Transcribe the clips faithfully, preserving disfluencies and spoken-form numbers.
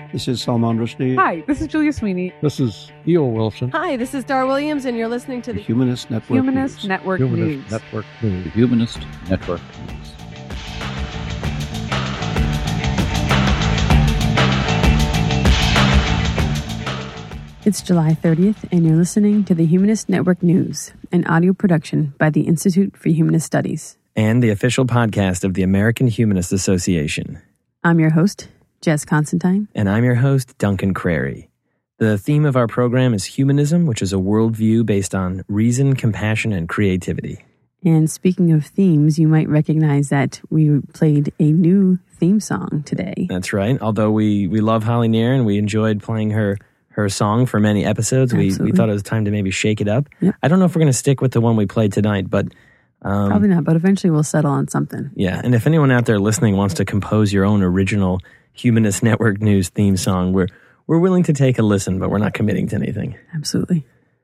This is Salman Rushdie. Hi, this is Julia Sweeney. This is E O Wilson. Hi, this is Dar Williams, and you're listening to The the Humanist Network Humanist News. Network Humanist News. Network News. The Humanist Network News. It's July thirtieth, and you're listening to the Humanist Network News, an audio production by the Institute for Humanist Studies, and the official podcast of the American Humanist Association. I'm your host, Jess Constantine. And I'm your host, Duncan Crary. The theme of our program is humanism, which is a worldview based on reason, compassion, and creativity. And speaking of themes, you might recognize that we played a new theme song today. That's right. Although we, we love Holly Near and we enjoyed playing her her song for many episodes, we, we thought it was time to maybe shake it up. Yep. I don't know if we're going to stick with the one we played tonight, but... Um, Probably not, but eventually we'll settle on something. Yeah, and if anyone out there listening wants to compose your own original Humanist Network News theme song, we're we're willing to take a listen, but we're not committing to anything. Absolutely.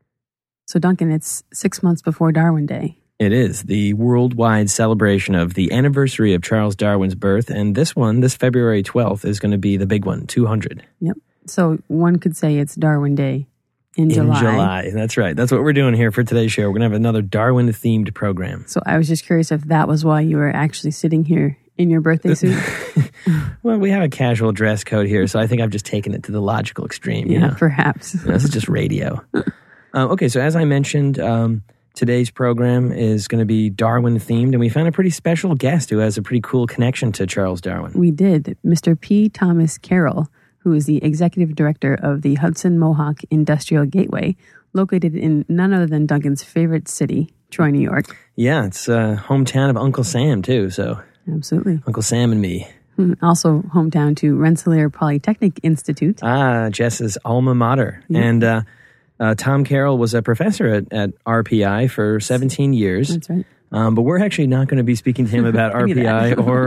So, Duncan, it's six months before Darwin Day. It is the worldwide celebration of the anniversary of Charles Darwin's birth, and this one, this February twelfth, is going to be the big one, two hundred. Yep. So one could say it's Darwin Day in, in July. In July, that's right. That's what we're doing here for today's show. We're going to have another Darwin-themed program. So I was just curious if that was why you were actually sitting here in your birthday suit. Well, we have a casual dress code here, so I think I've just taken it to the logical extreme. Yeah, you know? perhaps. This is just radio. uh, okay, so as I mentioned, um, today's program is going to be Darwin-themed, and we found a pretty special guest who has a pretty cool connection to Charles Darwin. We did. Mister P. Thomas Carroll, who is the executive director of the Hudson Mohawk Industrial Gateway, located in none other than Duncan's favorite city, Troy, New York. Yeah, it's uh, hometown of Uncle Sam, too, so... Absolutely. Uncle Sam and me. Also hometown to Rensselaer Polytechnic Institute. Ah, Jess's alma mater. Yeah. And uh, uh, Tom Carroll was a professor at, at R P I for seventeen years. That's right. Um, but we're actually not going to be speaking to him about R P I or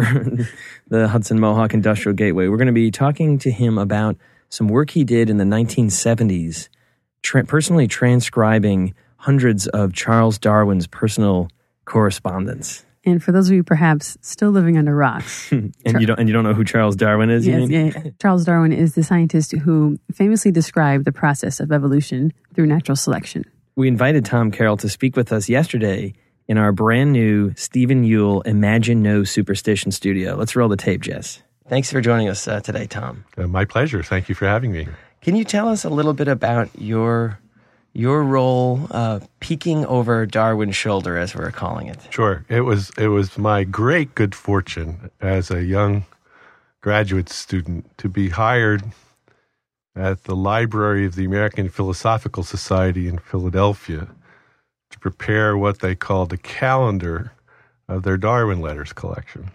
the Hudson Mohawk Industrial Gateway. We're going to be talking to him about some work he did in the nineteen seventies, tra- personally transcribing hundreds of Charles Darwin's personal correspondence. And for those of you perhaps still living under rocks. and Char- you don't and you don't know who Charles Darwin is? Yes, you mean? yeah. Charles Darwin is the scientist who famously described the process of evolution through natural selection. We invited Tom Carroll to speak with us yesterday in our brand new Stephen Ewell Imagine No Superstition studio. Let's roll the tape, Jess. Thanks for joining us uh, today, Tom. Uh, my pleasure. Thank you for having me. Can you tell us a little bit about your your role uh, peeking over Darwin's shoulder, as we're calling it? Sure. It was it was my great good fortune as a young graduate student to be hired at the Library of the American Philosophical Society in Philadelphia to prepare what they called a calendar of their Darwin Letters collection.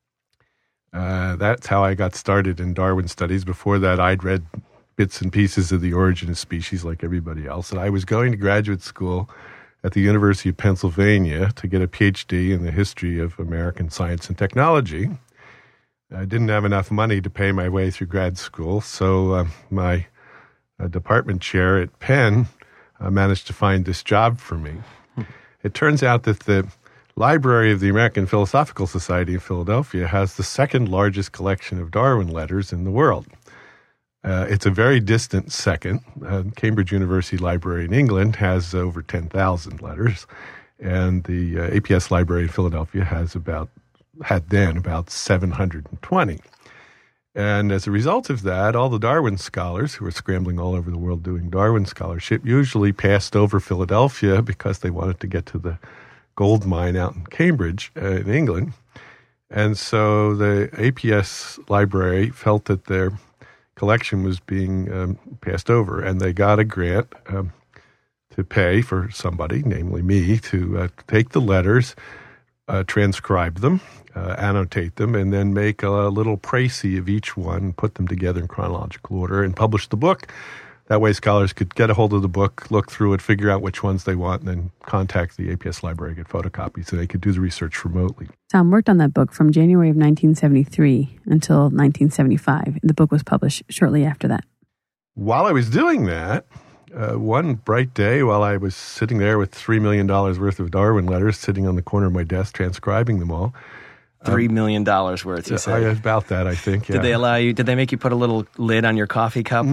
Uh, that's how I got started in Darwin studies. Before that, I'd read bits and pieces of The Origin of Species like everybody else. And I was going to graduate school at the University of Pennsylvania to get a P H D in the history of American science and technology. I didn't have enough money to pay my way through grad school, so uh, my uh, department chair at Penn uh, managed to find this job for me. Hmm. It turns out that the Library of the American Philosophical Society in Philadelphia has the second largest collection of Darwin letters in the world. Uh, it's a very distant second. Uh, Cambridge University Library in England has over ten thousand letters, and the uh, A P S Library in Philadelphia has about, had then about seven hundred twenty. And as a result of that, all the Darwin scholars who were scrambling all over the world doing Darwin scholarship usually passed over Philadelphia because they wanted to get to the gold mine out in Cambridge, uh, in England. And so the A P S library felt that their collection was being um, passed over, and they got a grant um, to pay for somebody, namely me, to uh, take the letters, uh, transcribe them, uh, annotate them, and then make a little précis of each one, put them together in chronological order, and publish the book. That way scholars could get a hold of the book, look through it, figure out which ones they want, and then contact the A P S library, get photocopies, so they could do the research remotely. Tom worked on that book from January of nineteen seventy-three until nineteen seventy-five. The book was published shortly after that. While I was doing that, uh, one bright day while I was sitting there with three million dollars worth of Darwin letters sitting on the corner of my desk, transcribing them all, Three million dollars worth, you said. Uh, about that, I think, yeah. Did they allow you, did they make you put a little lid on your coffee cup?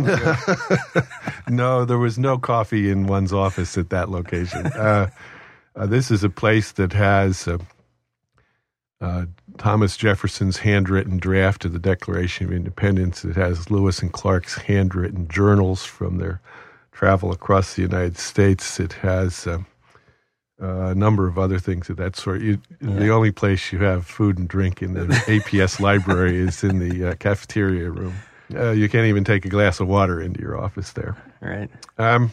No, there was no coffee in one's office at that location. Uh, uh, this is a place that has uh, uh, Thomas Jefferson's handwritten draft of the Declaration of Independence. It has Lewis and Clark's handwritten journals from their travel across the United States. It has uh, uh, a number of other things of that sort. You, yeah. The only place you have food and drink in the A P S library is in the uh, cafeteria room. Uh, you can't even take a glass of water into your office there. Right. Um,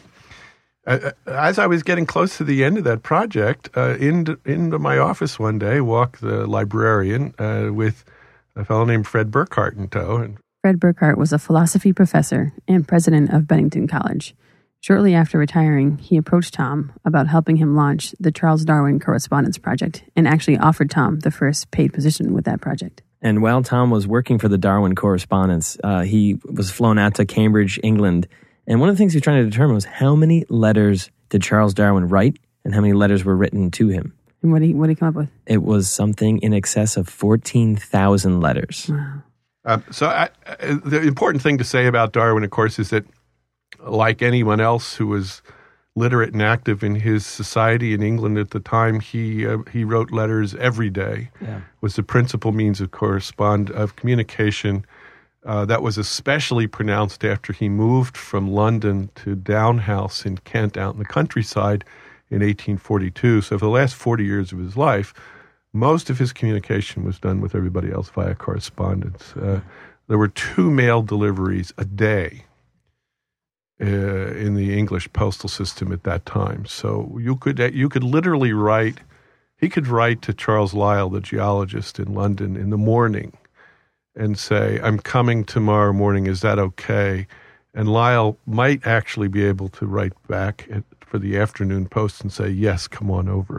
as I was getting close to the end of that project, uh, into, into my office one day walked the librarian uh, with a fellow named Fred Burkhart in tow. And Fred Burkhart was a philosophy professor and president of Bennington College. Shortly after retiring, he approached Tom about helping him launch the Charles Darwin Correspondence Project and actually offered Tom the first paid position with that project. And while Tom was working for the Darwin Correspondence, uh, he was flown out to Cambridge, England. And one of the things he was trying to determine was how many letters did Charles Darwin write and how many letters were written to him. And what did he, what did he come up with? It was something in excess of fourteen thousand letters. Wow. Uh, so I, uh, the important thing to say about Darwin, of course, is that like anyone else who was literate and active in his society in England at the time, he uh, he wrote letters every day. Yeah. Was the principal means of correspond of communication. Uh, that was especially pronounced after he moved from London to Down House in Kent, out in the countryside, in eighteen forty-two. So for the last forty years of his life, most of his communication was done with everybody else via correspondence. Uh, there were two mail deliveries a day uh, in the English postal system at that time. So you could you could literally write. He could write to Charles Lyell, the geologist in London, in the morning, and say, "I'm coming tomorrow morning. Is that okay?" And Lyell might actually be able to write back at, for the afternoon post and say, "Yes, come on over."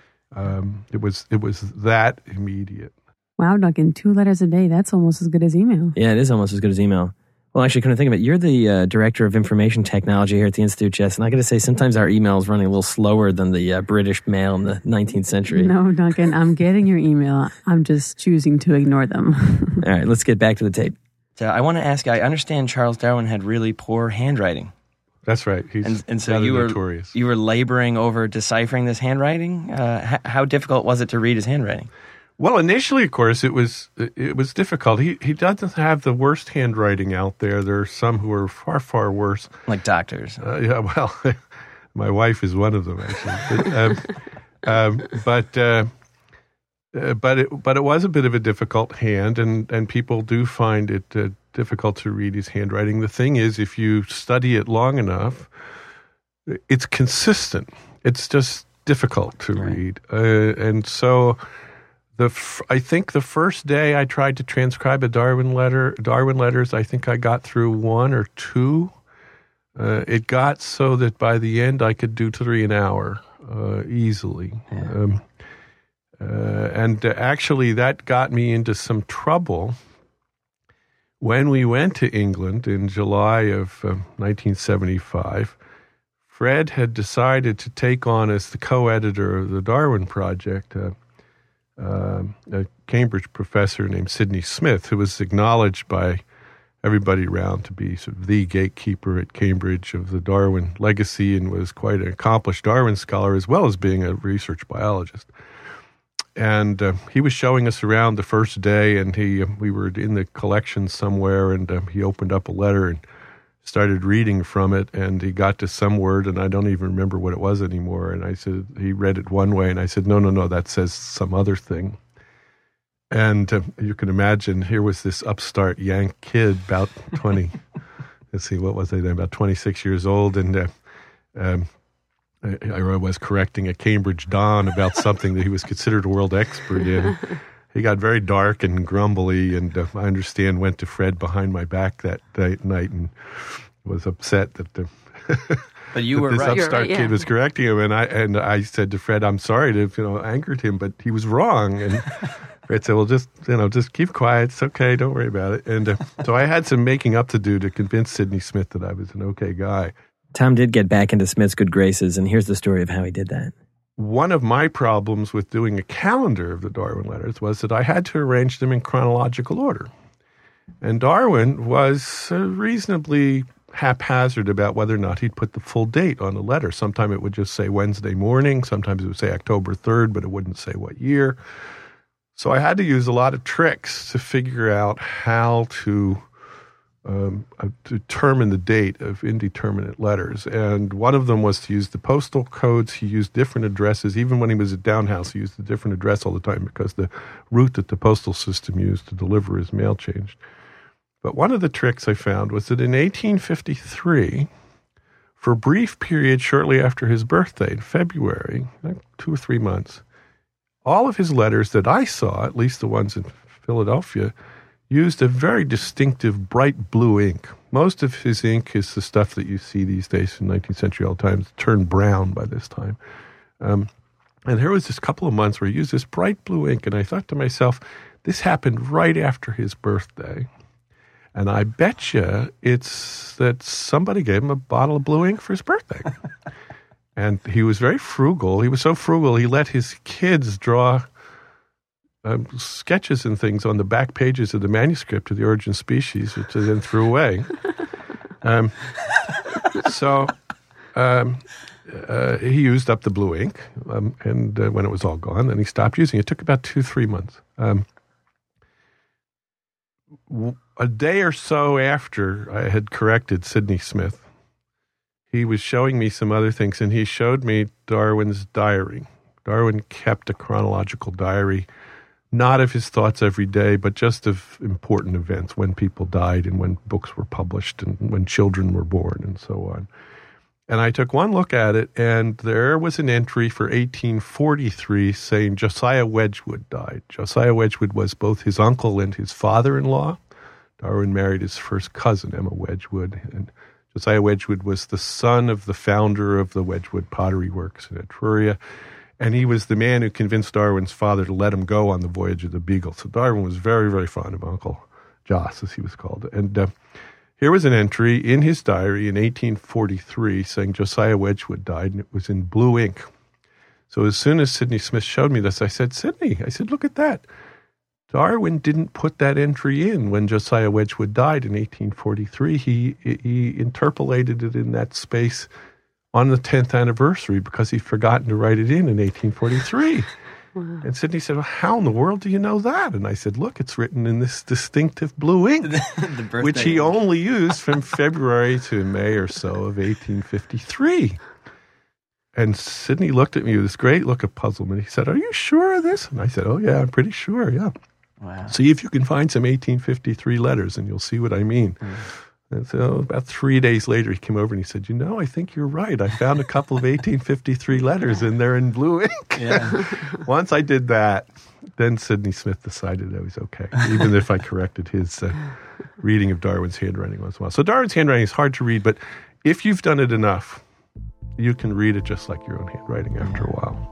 Um, it was it was that immediate. Wow, Duncan, two letters a day. That's almost as good as email. Yeah, it is almost as good as email. Well, actually, couldn't think of it. You're the uh, director of information technology here at the Institute, Jess, and I got to say, sometimes our email is running a little slower than the uh, British mail in the nineteenth century. No, Duncan, I'm getting your email. I'm just choosing to ignore them. All right, let's get back to the tape. So I want to ask you, I understand Charles Darwin had really poor handwriting. That's right. He's and, and so you were notorious. you were laboring over deciphering this handwriting. Uh, h- how difficult was it to read his handwriting? Well, initially, of course, it was it was difficult. He he doesn't have the worst handwriting out there. There are some who are far far worse, like doctors. Uh, yeah, well, my wife is one of them actually. But um, um, but, uh, uh, but it but it was a bit of a difficult hand, and, and people do find it uh, difficult to read his handwriting. The thing is, if you study it long enough, it's consistent. It's just difficult to right. read, uh, and so. The f- I think the first day I tried to transcribe a Darwin letter, Darwin letters, I think I got through one or two. Uh, it got so that by the end I could do three an hour uh, easily. Yeah. Um, uh, and uh, actually that got me into some trouble when we went to England in July of uh, nineteen seventy-five. Fred had decided to take on as the co-editor of the Darwin Project uh, Uh, a Cambridge professor named Sidney Smith, who was acknowledged by everybody around to be sort of the gatekeeper at Cambridge of the Darwin legacy and was quite an accomplished Darwin scholar as well as being a research biologist. And uh, he was showing us around the first day, and he we were in the collection somewhere, and uh, he opened up a letter and started reading from it, and he got to some word, and I don't even remember what it was anymore. And I said, he read it one way, and I said, no, no, no, that says some other thing. And uh, you can imagine, here was this upstart Yank kid, about twenty, let's see, what was I then, about twenty-six years old, and uh, um, I, I was correcting a Cambridge Don about something that he was considered a world expert in. He got very dark and grumbly, and uh, I understand went to Fred behind my back that night and was upset that the but you that were this right. upstart right, yeah. kid was correcting him, and I and I said to Fred, "I'm sorry to you know angered him, but he was wrong." And Fred said, "Well, just you know, just keep quiet. It's okay. Don't worry about it." And uh, so I had some making up to do to convince Sidney Smith that I was an okay guy. Tom did get back into Smith's good graces, and here's the story of how he did that. one of my problems with doing a calendar of the Darwin letters was that I had to arrange them in chronological order. And Darwin was uh, reasonably haphazard about whether or not he'd put the full date on the letter. Sometimes it would just say Wednesday morning. Sometimes it would say October third, but it wouldn't say what year. So I had to use a lot of tricks to figure out how to um, uh, determine the date of indeterminate letters. And one of them was to use the postal codes. He used different addresses. Even when he was at Downhouse, he used a different address all the time because the route that the postal system used to deliver his mail changed. But one of the tricks I found was that in eighteen fifty-three, for a brief period shortly after his birthday in February, like two or three months, all of his letters that I saw, at least the ones in Philadelphia, used a very distinctive bright blue ink. Most of his ink is the stuff that you see these days in nineteenth century all the time. It's turned brown by this time. Um, and there was this couple of months where he used this bright blue ink, and I thought to myself, this happened right after his birthday. And I bet you it's that somebody gave him a bottle of blue ink for his birthday. And he was very frugal. He was so frugal, he let his kids draw um, sketches and things on the back pages of the manuscript of The Origin of Species, which they then threw away. Um, so um, uh, he used up the blue ink, um, and uh, when it was all gone, then he stopped using it. It took about two, three months. Um, A day or so after I had corrected Sidney Smith, he was showing me some other things, and he showed me Darwin's diary. Darwin kept a chronological diary, not of his thoughts every day, but just of important events, when people died and when books were published and when children were born and so on. And I took one look at it, and there was an entry for eighteen forty-three saying Josiah Wedgwood died. Josiah Wedgwood was both his uncle and his father-in-law. Darwin married his first cousin, Emma Wedgwood, and Josiah Wedgwood was the son of the founder of the Wedgwood Pottery Works in Etruria, and he was the man who convinced Darwin's father to let him go on the voyage of the Beagle. So Darwin was very, very fond of Uncle Jos, as he was called. And uh, here was an entry in his diary in eighteen forty-three saying Josiah Wedgwood died, and it was in blue ink. So as soon as Sidney Smith showed me this, I said, Sidney, I said, look at that. Darwin didn't put that entry in when Josiah Wedgwood died in eighteen forty-three. He he interpolated it in that space on the tenth anniversary because he'd forgotten to write it in in eighteen forty-three. Wow. And Sidney said, well, how in the world do you know that? And I said, look, it's written in this distinctive blue ink, which he ink. only used from February to May or so of eighteen fifty-three. And Sidney looked at me with this great look of puzzlement. He said, are you sure of this? And I said, oh, yeah, I'm pretty sure, yeah. Wow. See if you can find some eighteen fifty-three letters, and you'll see what I mean. Mm. And so about three days later, he came over and he said, you know, I think you're right. I found a couple of eighteen fifty-three letters, and they're in blue ink. Yeah. Once I did that, then Sidney Smith decided I was okay, even if I corrected his uh, reading of Darwin's handwriting once in a while. So Darwin's handwriting is hard to read, but if you've done it enough, you can read it just like your own handwriting after a while.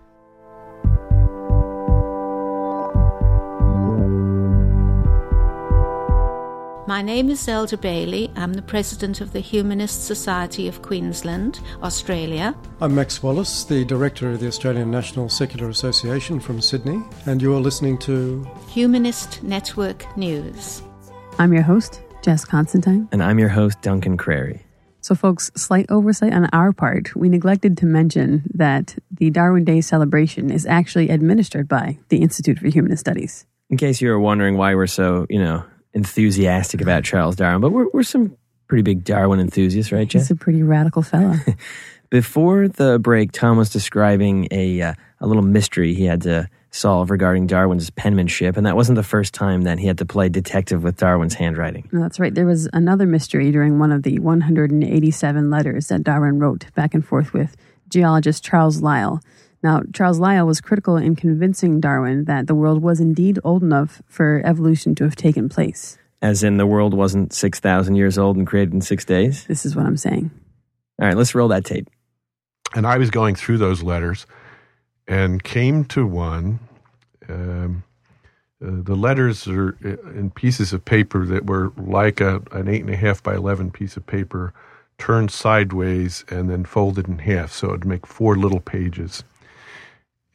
My name is Zelda Bailey. I'm the president of the Humanist Society of Queensland, Australia. I'm Max Wallace, the director of the Australian National Secular Association from Sydney, and you're listening to Humanist Network News. I'm your host, Jess Constantine. And I'm your host, Duncan Crary. So folks, slight oversight on our part. We neglected to mention that the Darwin Day celebration is actually administered by the Institute for Humanist Studies. In case you were wondering why we're so, you know, enthusiastic about Charles Darwin, but we're, we're some pretty big Darwin enthusiasts, right, Jess? He's a pretty radical fella. Before the break, Tom was describing a uh, a little mystery he had to solve regarding Darwin's penmanship, and that wasn't the first time that he had to play detective with Darwin's handwriting. No, that's right. There was another mystery during one of the one hundred eighty-seven letters that Darwin wrote back and forth with geologist Charles Lyell. Now, Charles Lyell was critical in convincing Darwin that the world was indeed old enough for evolution to have taken place. As in the world wasn't six thousand years old and created in six days? This is what I'm saying. All right, let's roll that tape. And I was going through those letters and came to one. Um, uh, the letters are in pieces of paper that were like a, an eight and a half by eleven piece of paper turned sideways and then folded in half, so it would make four little pages.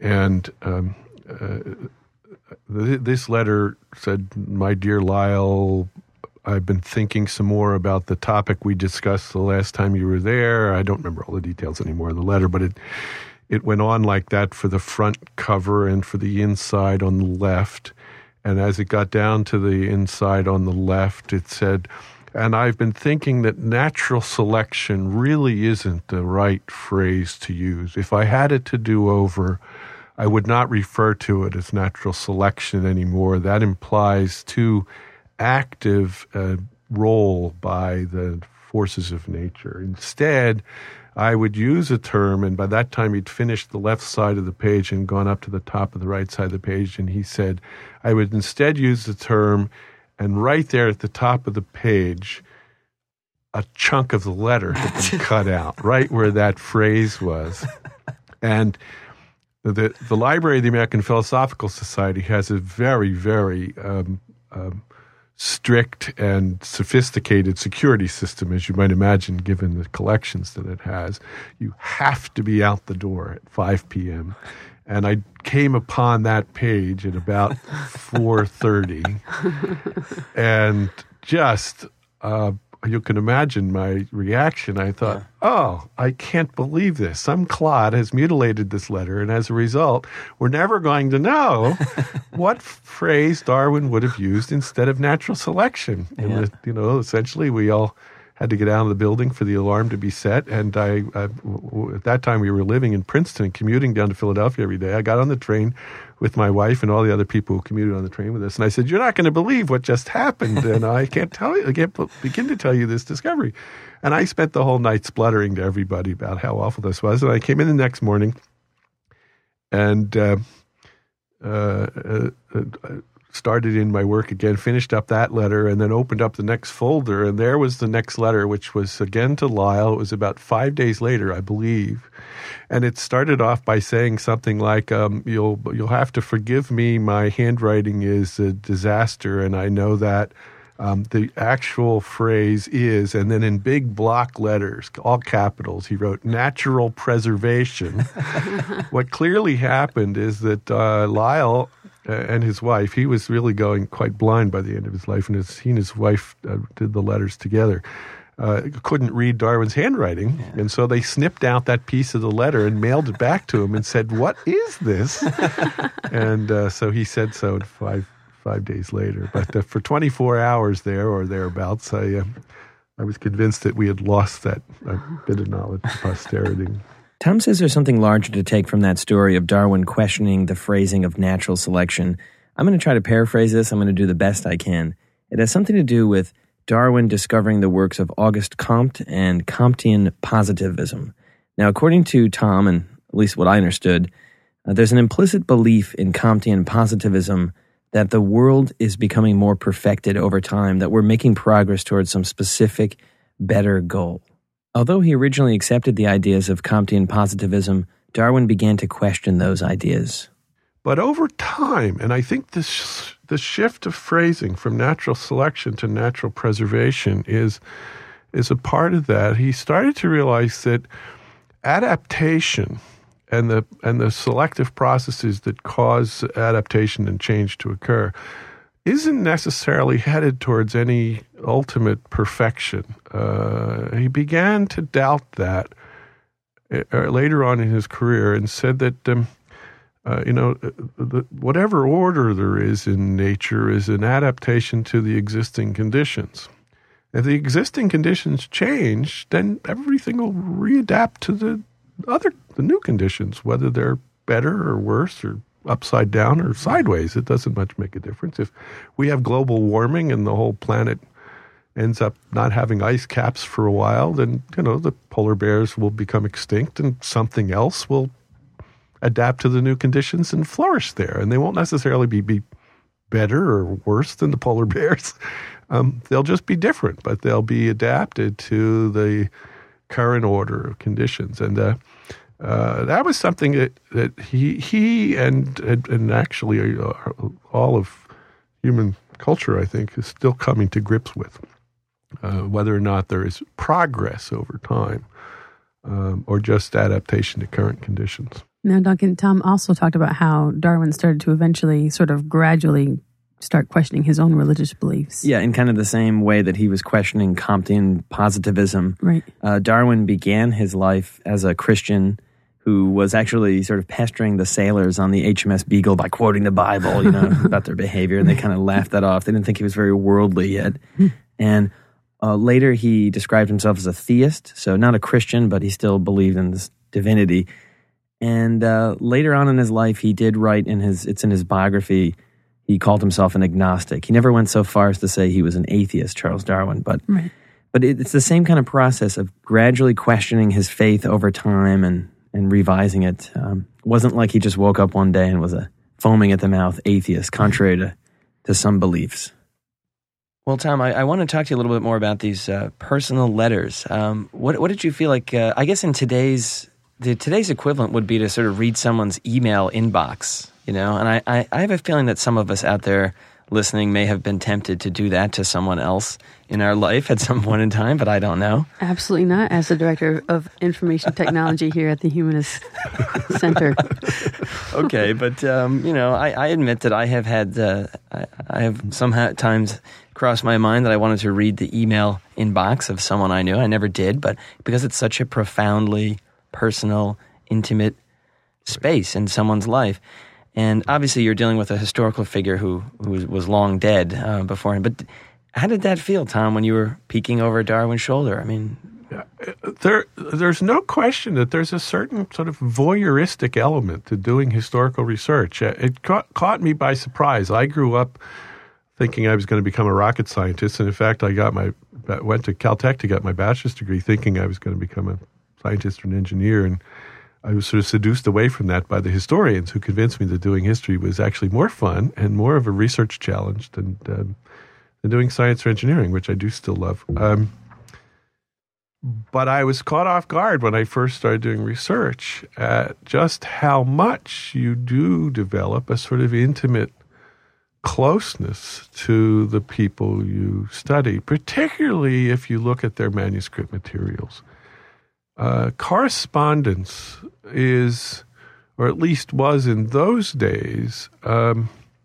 And um, uh, th- this letter said, "My dear Lyle, I've been thinking some more about the topic we discussed the last time you were there." I don't remember all the details anymore of the letter, but it it went on like that for the front cover and for the inside on the left. And as it got down to the inside on the left, it said, "And I've been thinking that natural selection really isn't the right phrase to use. If I had it to do over, I would not refer to it as natural selection anymore. That implies too active uh, role by the forces of nature. Instead, I would use a term," and by that time he'd finished the left side of the page and gone up to the top of the right side of the page, and he said, "I would instead use the term," and right there at the top of the page, a chunk of the letter had been cut out, right where that phrase was. And the the Library of the American Philosophical Society has a very, very um, um, strict and sophisticated security system, as you might imagine, given the collections that it has. You have to be out the door at five p.m., and I came upon that page at about four thirty, and just, uh, you can imagine my reaction. I thought, yeah. oh, I can't believe this. Some clod has mutilated this letter, and as a result, we're never going to know what phrase Darwin would have used instead of natural selection. Yeah. And, the, you know, essentially we all had to get out of the building for the alarm to be set. And I, I, at that time, we were living in Princeton and commuting down to Philadelphia every day. I got on the train with my wife and all the other people who commuted on the train with us. And I said, "You're not going to believe what just happened. And I can't tell you, I can't begin to tell you this discovery." And I spent the whole night spluttering to everybody about how awful this was. And I came in the next morning and uh, uh, uh, uh, started in my work again, finished up that letter, and then opened up the next folder. And there was the next letter, which was again to Lyle. It was about five days later, I believe. And it started off by saying something like, um, you'll you'll have to forgive me. My handwriting is a disaster, and I know that. Um, the actual phrase is, and then in big block letters, all capitals, he wrote, "natural preservation." What clearly happened is that uh, Lyle and his wife, he was really going quite blind by the end of his life, and his, he and his wife uh, did the letters together. Uh, couldn't read Darwin's handwriting, yeah. And so they snipped out that piece of the letter and mailed it back to him and said, "What is this?" And uh, so he said so five five days later. But uh, for twenty-four hours there or thereabouts, I uh, I was convinced that we had lost that uh, bit of knowledge to posterity. Tom says there's something larger to take from that story of Darwin questioning the phrasing of natural selection. I'm going to try to paraphrase this. I'm going to do the best I can. It has something to do with Darwin discovering the works of Auguste Comte and Comtean positivism. Now, according to Tom, and at least what I understood, uh, there's an implicit belief in Comtean positivism that the world is becoming more perfected over time, that we're making progress towards some specific, better goal. Although he originally accepted the ideas of Comtean positivism, Darwin began to question those ideas. But over time, and I think this the shift of phrasing from natural selection to natural preservation is is a part of that. He started to realize that adaptation and the and the selective processes that cause adaptation and change to occur isn't necessarily headed towards any ultimate perfection. Uh, he began to doubt that uh, later on in his career and said that, um, uh, you know, the, whatever order there is in nature is an adaptation to the existing conditions. If the existing conditions change, then everything will readapt to the other, the new conditions, whether they're better or worse or upside down or sideways. It doesn't much make a difference. If we have global warming and the whole planet ends up not having ice caps for a while, then, you know, the polar bears will become extinct and something else will adapt to the new conditions and flourish there. And they won't necessarily be, be better or worse than the polar bears. Um, they'll just be different, but they'll be adapted to the current order of conditions. And uh, uh, that was something that, that he he and and, and actually uh, all of human culture, I think, is still coming to grips with, uh, whether or not there is progress over time um, or just adaptation to current conditions. Now, Duncan, Tom also talked about how Darwin started to eventually sort of gradually start questioning his own religious beliefs. Yeah, in kind of the same way that he was questioning Comtean positivism. Right. Uh, Darwin began his life as a Christian who was actually sort of pestering the sailors on the H M S Beagle by quoting the Bible, you know, about their behavior, and they kind of laughed that off. They didn't think he was very worldly yet. And uh, later he described himself as a theist, so not a Christian, but he still believed in this divinity. And uh, later on in his life, he did write in his, it's in his biography, he called himself an agnostic. He never went so far as to say he was an atheist, Charles Darwin, but right. but it, it's the same kind of process of gradually questioning his faith over time and, and revising it. Um, it wasn't like he just woke up one day and was a foaming at the mouth atheist, contrary to, to some beliefs. Well, Tom, I, I want to talk to you a little bit more about these uh, personal letters. Um, what, what did you feel like, uh, I guess in today's, the, today's equivalent would be to sort of read someone's email inbox, you know, and I, I, I have a feeling that some of us out there listening may have been tempted to do that to someone else in our life at some point in time, but I don't know. Absolutely not, as the Director of Information Technology here at the Humanist Center. Okay, but, um, you know, I, I admit that I have had, uh, I, I have sometimes crossed my mind that I wanted to read the email inbox of someone I knew. I never did, but because it's such a profoundly personal, intimate space in someone's life. And obviously you're dealing with a historical figure who, who was, was long dead uh, beforehand. But how did that feel, Tom, when you were peeking over Darwin's shoulder? I mean... There, there's no question that there's a certain sort of voyeuristic element to doing historical research. It caught, caught me by surprise. I grew up thinking I was going to become a rocket scientist, and in fact, I got my went to Caltech to get my bachelor's degree, thinking I was going to become a scientist or an engineer, and I was sort of seduced away from that by the historians who convinced me that doing history was actually more fun and more of a research challenge than, um, than doing science or engineering, which I do still love. Um, but I was caught off guard when I first started doing research at just how much you do develop a sort of intimate closeness to the people you study, particularly if you look at their manuscript materials. Uh, correspondence is, or at least was in those days, um,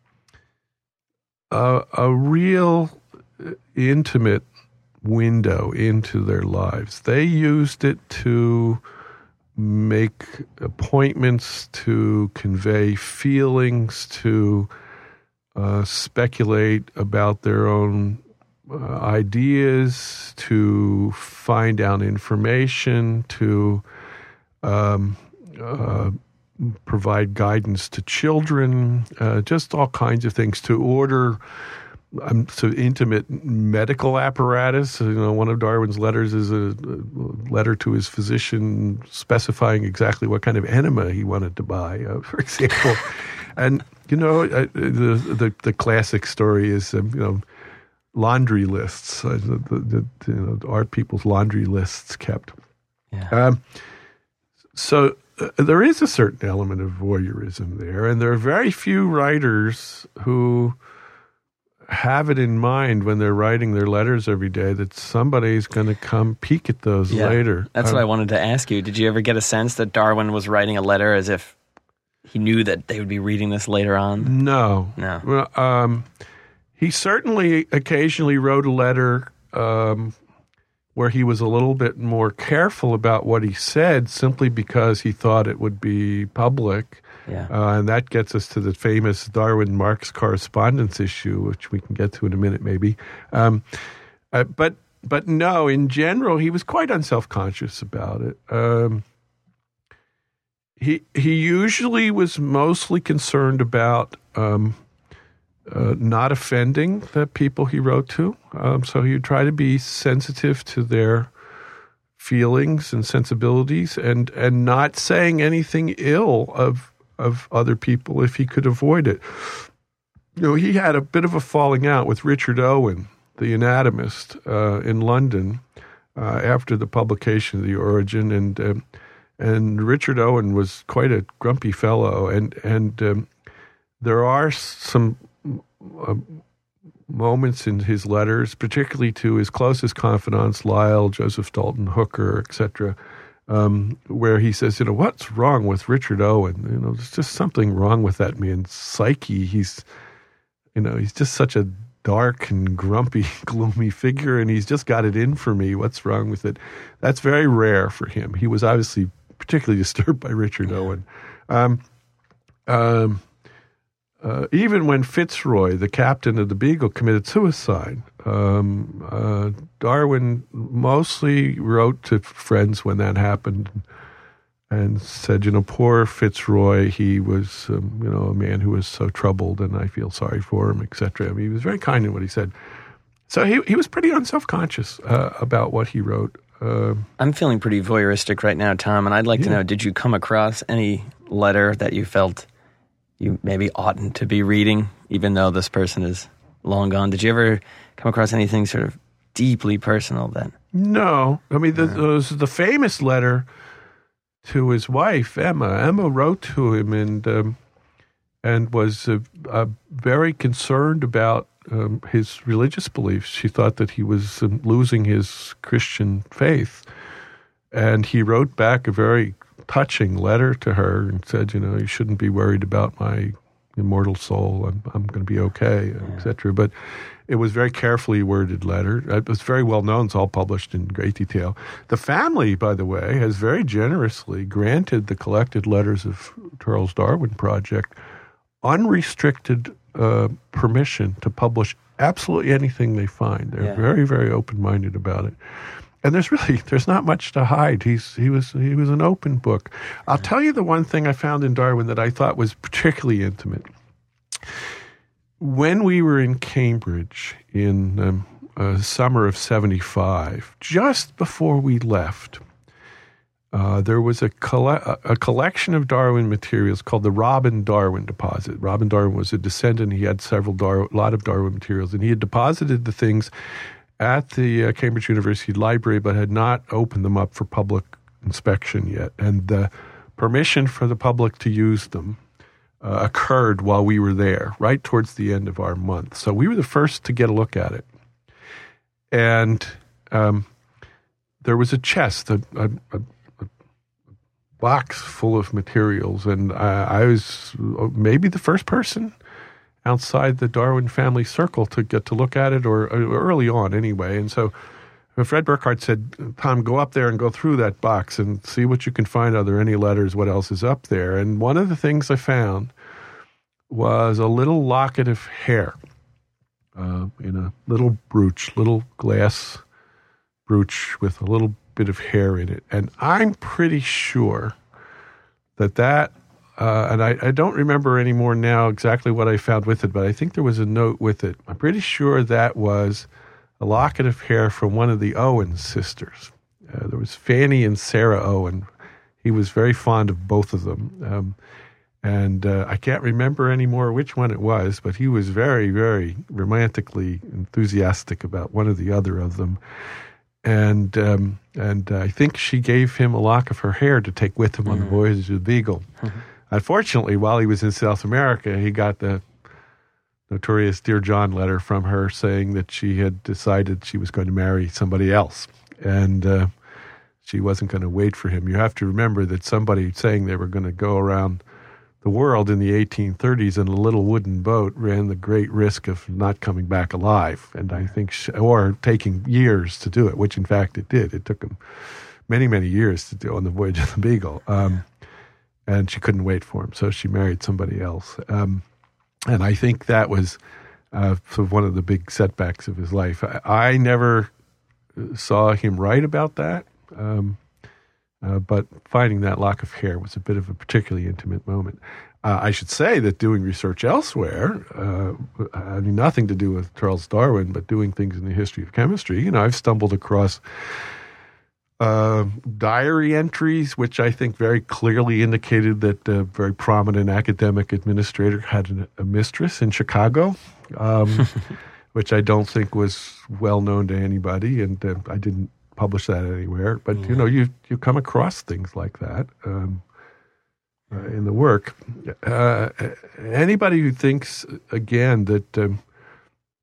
a, a real intimate window into their lives. They used it to make appointments, to convey feelings, to uh, speculate about their own Uh, ideas, to find out information, to um, uh, provide guidance to children, uh, just all kinds of things, to order um, so intimate medical apparatus. You know, one of Darwin's letters is a, a letter to his physician specifying exactly what kind of enema he wanted to buy, uh, for example. And, you know, uh, the, the, the classic story is, um, you know, laundry lists, uh, the, the, the, you know, art people's laundry lists kept. Yeah. Um, so uh, there is a certain element of voyeurism there, and there are very few writers who have it in mind when they're writing their letters every day that somebody's going to come peek at those yeah. later. That's um, what I wanted to ask you. Did you ever get a sense that Darwin was writing a letter as if he knew that they would be reading this later on? No. No. Well, um, he certainly occasionally wrote a letter um, where he was a little bit more careful about what he said simply because he thought it would be public. Yeah. Uh, and that gets us to the famous Darwin-Marx correspondence issue, which we can get to in a minute maybe. Um, uh, but but no, in general, he was quite unself-conscious about it. Um, he, he usually was mostly concerned about... Um, Uh, not offending the people he wrote to. Um, so he would try to be sensitive to their feelings and sensibilities and, and not saying anything ill of of other people if he could avoid it. You know, he had a bit of a falling out with Richard Owen, the anatomist, uh, in London uh, after the publication of The Origin. And um, and Richard Owen was quite a grumpy fellow. And, and um, there are some... Uh, moments in his letters, particularly to his closest confidants, Lyell, Joseph Dalton Hooker, et cetera, um, where he says, you know, what's wrong with Richard Owen? You know, there's just something wrong with that man's psyche. He's, you know, he's just such a dark and grumpy, gloomy figure, and he's just got it in for me. What's wrong with it? That's very rare for him. He was obviously particularly disturbed by Richard yeah. Owen. Um, um, uh, even when Fitzroy, the captain of the Beagle, committed suicide, um, uh, Darwin mostly wrote to friends when that happened and said, you know, poor Fitzroy, he was, um, you know, a man who was so troubled, and I feel sorry for him, et cetera. I mean, he was very kind in what he said. So he he was pretty unself-conscious uh, about what he wrote. Uh, I'm feeling pretty voyeuristic right now, Tom, and I'd like yeah. to know, did you come across any letter that you felt you maybe oughtn't to be reading, even though this person is long gone? Did you ever come across anything sort of deeply personal then? No. I mean, the, no. the, the famous letter to his wife, Emma. Emma wrote to him and um, and was uh, uh, very concerned about um, his religious beliefs. She thought that he was um, losing his Christian faith. And he wrote back a very touching letter to her and said, you know, you shouldn't be worried about my immortal soul. I'm, I'm going to be okay, et cetera. But it was a very carefully worded letter. It was very well known. It's all published in great detail. The family, by the way, has very generously granted the collected letters of Charles Darwin Project unrestricted uh, permission to publish absolutely anything they find. They're yeah. very, very open-minded about it. And there's really there's not much to hide. He's he was he was an open book. I'll tell you the one thing I found in Darwin that I thought was particularly intimate. When we were in Cambridge in um, uh, summer of seventy-five, just before we left, uh, there was a, coll- a collection of Darwin materials called the Robin Darwin Deposit. Robin Darwin was a descendant. He had several Dar- lot of Darwin materials, and he had deposited the things at the uh, Cambridge University Library, but had not opened them up for public inspection yet. And the permission for the public to use them uh, occurred while we were there, right towards the end of our month. So we were the first to get a look at it. And um, there was a chest, a, a, a, a box full of materials, and I, I was maybe the first person outside the Darwin family circle to get to look at it, or, or early on anyway. And so Fred Burkhardt said, Tom, go up there and go through that box and see what you can find. Are there any letters? What else is up there? And one of the things I found was a little locket of hair uh, in a little brooch, little glass brooch with a little bit of hair in it. And I'm pretty sure that that Uh, and I, I don't remember anymore now exactly what I found with it, but I think there was a note with it. I'm pretty sure that was a locket of hair from one of the Owen sisters. Uh, there was Fanny and Sarah Owen. He was very fond of both of them. Um, and uh, I can't remember anymore which one it was, but he was very, very romantically enthusiastic about one or the other of them. And um, and uh, I think she gave him a lock of her hair to take with him mm-hmm. on the voyage of the Beagle. Mm-hmm. Unfortunately, while he was in South America, he got the notorious Dear John letter from her saying that she had decided she was going to marry somebody else. And uh, she wasn't going to wait for him. You have to remember that somebody saying they were going to go around the world in the eighteen thirties in a little wooden boat ran the great risk of not coming back alive. And I think, she, or taking years to do it, which in fact it did. It took him many, many years to do on the voyage of the Beagle. Um, And she couldn't wait for him, so she married somebody else. Um, and I think that was uh, sort of one of the big setbacks of his life. I, I never saw him write about that, um, uh, but finding that lock of hair was a bit of a particularly intimate moment. Uh, I should say that doing research elsewhere, uh, having nothing to do with Charles Darwin, but doing things in the history of chemistry, you know, I've stumbled across Uh, diary entries, which I think very clearly indicated that a very prominent academic administrator had an, a mistress in Chicago, um, which I don't think was well known to anybody, and uh, I didn't publish that anywhere. But, mm-hmm. you know, you you come across things like that um, uh, in the work. Uh, anybody who thinks, again, that um,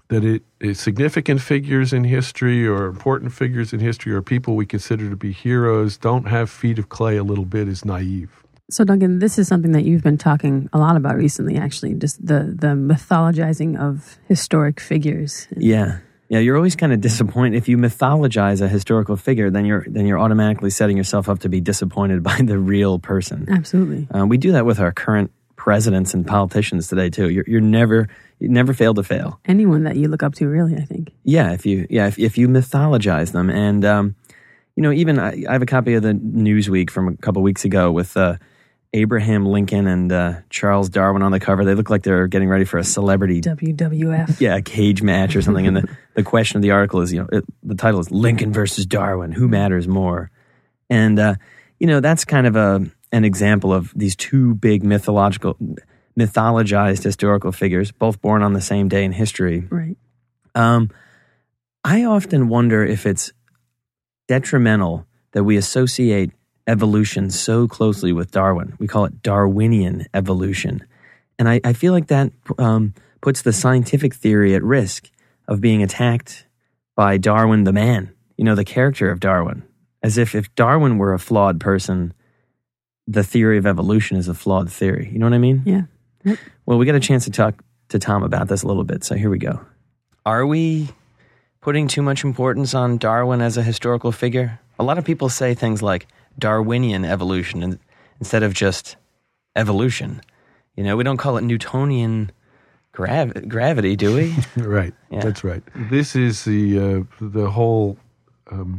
that it is significant figures in history or important figures in history or people we consider to be heroes don't have feet of clay a little bit is naive. So, Duncan, this is something that you've been talking a lot about recently, actually, just the, the mythologizing of historic figures. Yeah. Yeah, you're always kind of disappointed. If you mythologize a historical figure, then you're then you're automatically setting yourself up to be disappointed by the real person. Absolutely. Uh, we do that with our current presidents and politicians today, too. You're, you're never... You never fail to fail. Anyone that you look up to, really, I think. Yeah, if you yeah if, if you mythologize them, and um, you know, even I, I have a copy of the Newsweek from a couple weeks ago with uh, Abraham Lincoln and uh, Charles Darwin on the cover. They look like they're getting ready for a celebrity W W F. Yeah, a cage match or something. And the, the question of the article is, you know, it, the title is Lincoln versus Darwin. Who matters more? And uh, you know, that's kind of a an example of these two big mythological. mythologized historical figures, both born on the same day in history. Right. Um, I often wonder if it's detrimental that we associate evolution so closely with Darwin. We call it Darwinian evolution. And I, I feel like that um, puts the scientific theory at risk of being attacked by Darwin the man, you know, the character of Darwin. As if if Darwin were a flawed person, the theory of evolution is a flawed theory. You know what I mean? Yeah. Yep. Well, we got a chance to talk to Tom about this a little bit, so here we go. Are we putting too much importance on Darwin as a historical figure? A lot of people say things like Darwinian evolution instead of just evolution. You know, we don't call it Newtonian grav- gravity, do we? Right, Yeah. That's right. This is the uh, the whole um,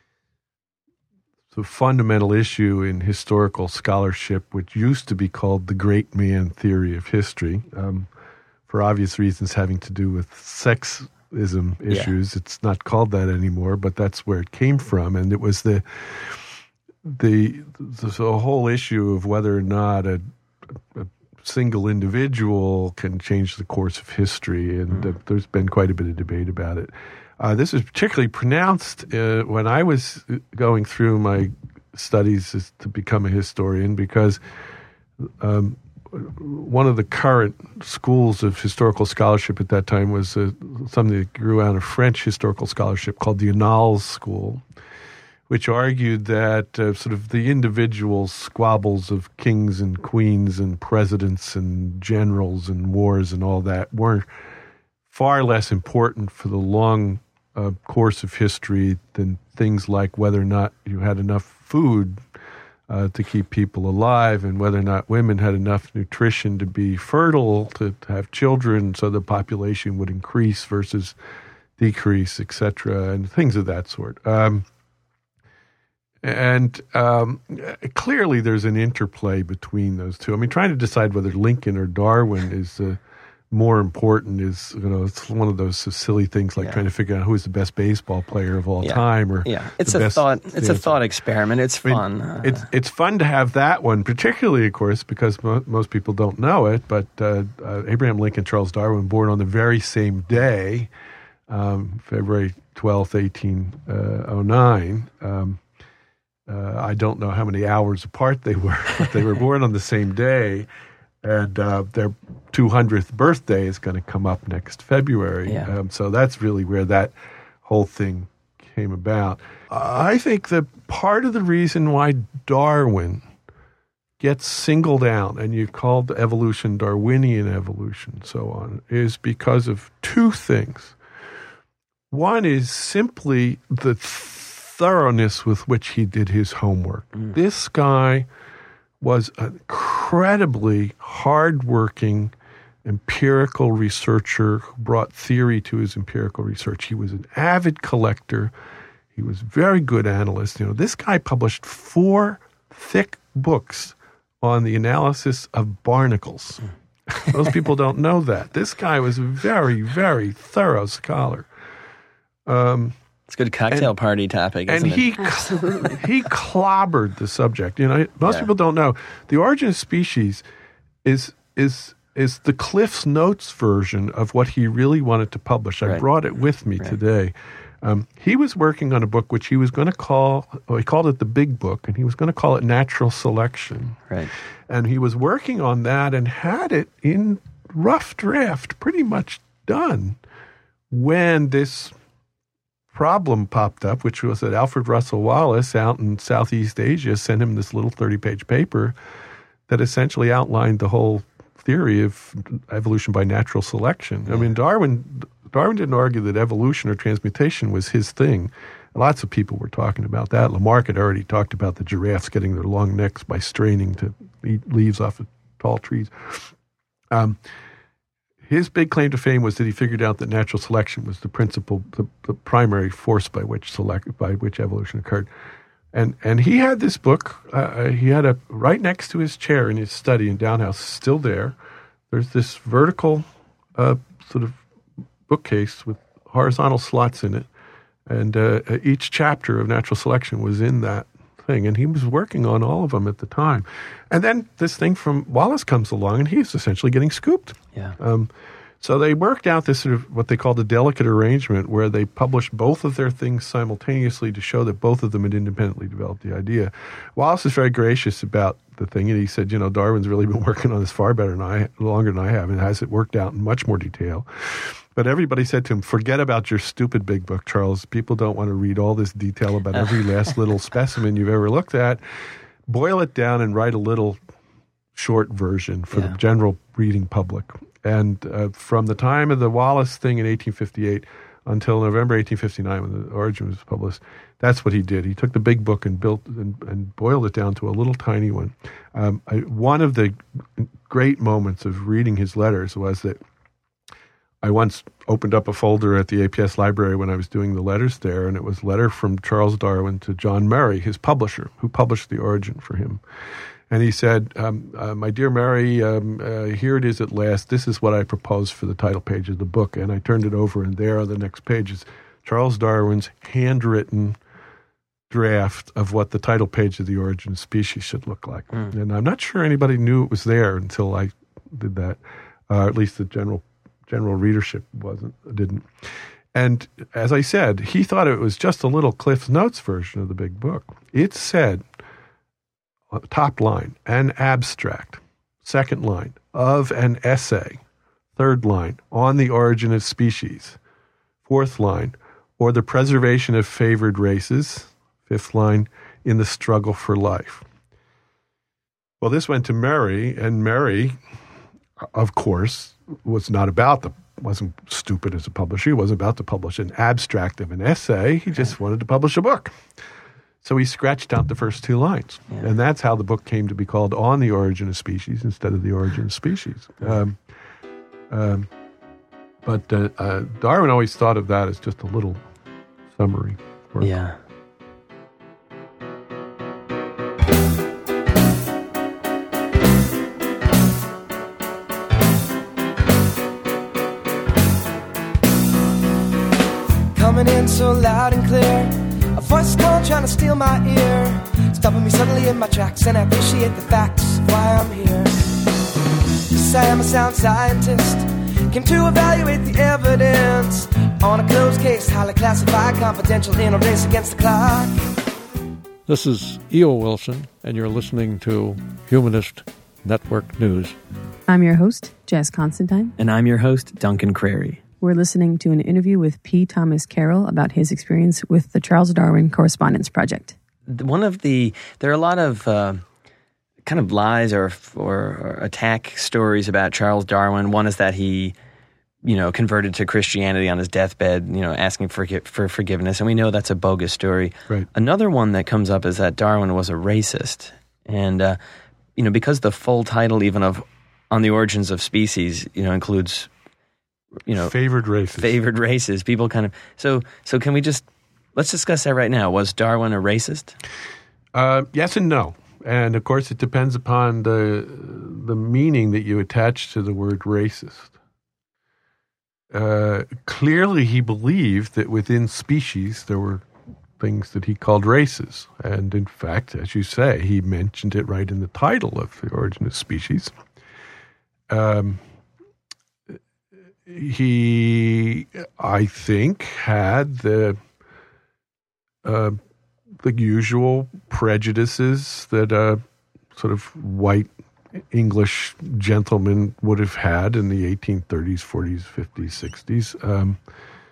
the fundamental issue in historical scholarship, which used to be called the great man theory of history, um, for obvious reasons having to do with sexism issues. Yeah. It's not called that anymore, but that's where it came from. And it was the the the, the whole issue of whether or not a, a single individual can change the course of history, and mm. uh, there's been quite a bit of debate about it. Uh, this was particularly pronounced uh, when I was going through my studies as to become a historian, because um, one of the current schools of historical scholarship at that time was uh, something that grew out of French historical scholarship called the Annales School, which argued that uh, sort of the individual squabbles of kings and queens and presidents and generals and wars and all that were far less important for the long uh, course of history than things like whether or not you had enough food uh, to keep people alive and whether or not women had enough nutrition to be fertile, to, to have children so the population would increase versus decrease, et cetera, and things of that sort. Um, And um, clearly there's an interplay between those two. I mean, trying to decide whether Lincoln or Darwin is uh, more important is, you know, it's one of those silly things like yeah. trying to figure out who is the best baseball player of all yeah. time. Or yeah, it's a best, thought. It's dancer. a thought experiment. It's fun. I mean, it's it's fun to have that one, particularly, of course, because mo- most people don't know it. But uh, uh, Abraham Lincoln, Charles Darwin, born on the very same day, um, February twelfth, eighteen oh nine. Um, Uh, I don't know how many hours apart they were, but they were born on the same day, and uh, their two hundredth birthday is going to come up next February. Yeah. Um, so that's really where that whole thing came about. I think that part of the reason why Darwin gets singled out, and you called evolution Darwinian evolution, so on, is because of two things. One is simply the thoroughness with which he did his homework. Mm. This guy was an incredibly hardworking empirical researcher who brought theory to his empirical research. He was an avid collector. He was a very good analyst. You know, this guy published four thick books on the analysis of barnacles. Mm. Most people don't know that. This guy was a very, very thorough scholar. Um, It's a good cocktail and, party topic, isn't and he, it? Absolutely. he clobbered the subject. You know, most yeah. people don't know. The Origin of Species is is is the Cliff's Notes version of what he really wanted to publish. I right. brought it with me right. today. Um, he was working on a book which he was going to call, well, he called it the Big Book, and he was going to call it Natural Selection. Right. And he was working on that and had it in rough draft, pretty much done, when this problem popped up, which was that Alfred Russel Wallace out in Southeast Asia sent him this little thirty-page paper that essentially outlined the whole theory of evolution by natural selection. Yeah. I mean, Darwin Darwin didn't argue that evolution or transmutation was his thing. Lots of people were talking about that. Lamarck had already talked about the giraffes getting their long necks by straining to eat leaves off of tall trees. Um, his big claim to fame was that he figured out that natural selection was the principal, the, the primary force by which select, by which evolution occurred. And and he had this book. Uh, he had a right next to his chair in his study in Downhouse, still there. There's this vertical uh, sort of bookcase with horizontal slots in it. And uh, each chapter of natural selection was in that thing. And he was working on all of them at the time. And then this thing from Wallace comes along, and he's essentially getting scooped. Yeah. Um, so they worked out this sort of what they called a delicate arrangement where they published both of their things simultaneously to show that both of them had independently developed the idea. Wallace is very gracious about the thing, and he said, you know, Darwin's really been working on this far better than I, longer than I have, and has it worked out in much more detail. But everybody said to him, forget about your stupid big book, Charles. People don't want to read all this detail about every last little specimen you've ever looked at. Boil it down and write a little short version for yeah. the general reading public. And uh, from the time of the Wallace thing in eighteen fifty-eight until November eighteen fifty-nine, when the Origin was published, that's what he did. He took the big book and built and, and boiled it down to a little tiny one. Um, I, one of the great moments of reading his letters was that I once opened up a folder at the A P S library when I was doing the letters there, and it was a letter from Charles Darwin to John Murray, his publisher, who published The Origin for him. And he said, um, uh, my dear Mary, um, uh, here it is at last. This is what I propose for the title page of the book. And I turned it over, and there on the next page is Charles Darwin's handwritten draft of what the title page of The Origin of Species should look like. Mm. And I'm not sure anybody knew it was there until I did that, uh, at least the general general readership wasn't didn't. And as I said, he thought it was just a little Cliff's Notes version of the big book. It said, top line, an abstract, second line, of an essay, third line, on the origin of species, fourth line, or the preservation of favored races, fifth line, in the struggle for life. Well, this went to Mary, and Mary, of course, was not about the, wasn't stupid as a publisher. He wasn't about to publish an abstract of an essay. He just wanted to publish a book. So he scratched out the first two lines. Yeah. And that's how the book came to be called On the Origin of Species instead of The Origin of Species. Um, um, but uh, uh, Darwin always thought of that as just a little summary. Work. Yeah. Coming in so loud and clear, a voice call trying to steal my ear, stopping me suddenly in my tracks, and I appreciate the facts of why I'm here. Yes, I am a sound scientist, came to evaluate the evidence on a closed case, highly classified, confidential, in a race against the clock. This is E O Wilson, and you're listening to Humanist Network News. I'm your host, Jess Constantine. And I'm your host, Duncan Crary. We're listening to an interview with P. Thomas Carroll about his experience with the Charles Darwin Correspondence Project. One of the, there are a lot of uh, kind of lies or, or or attack stories about Charles Darwin. One is that he, you know, converted to Christianity on his deathbed, you know, asking for for forgiveness, and we know that's a bogus story. Right. Another one that comes up is that Darwin was a racist, and uh, you know, because the full title even of On the Origins of Species, you know, includes, you know, favored races. Favored races. People kind of so so. Can we just let's discuss that right now? Was Darwin a racist? Uh, yes and no, and of course it depends upon the the meaning that you attach to the word racist. Uh, clearly, he believed that within species there were things that he called races, and in fact, as you say, he mentioned it right in the title of The Origin of Species. Um. He, I think, had the uh, the usual prejudices that a sort of white English gentleman would have had in the eighteen thirties, forties, fifties, sixties. Um,